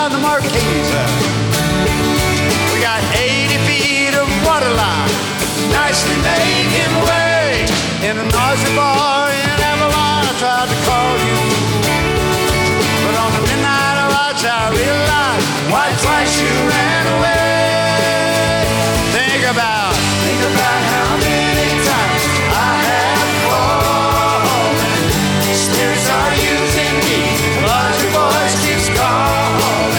The Marquesa. We got 80 feet of water line, nicely made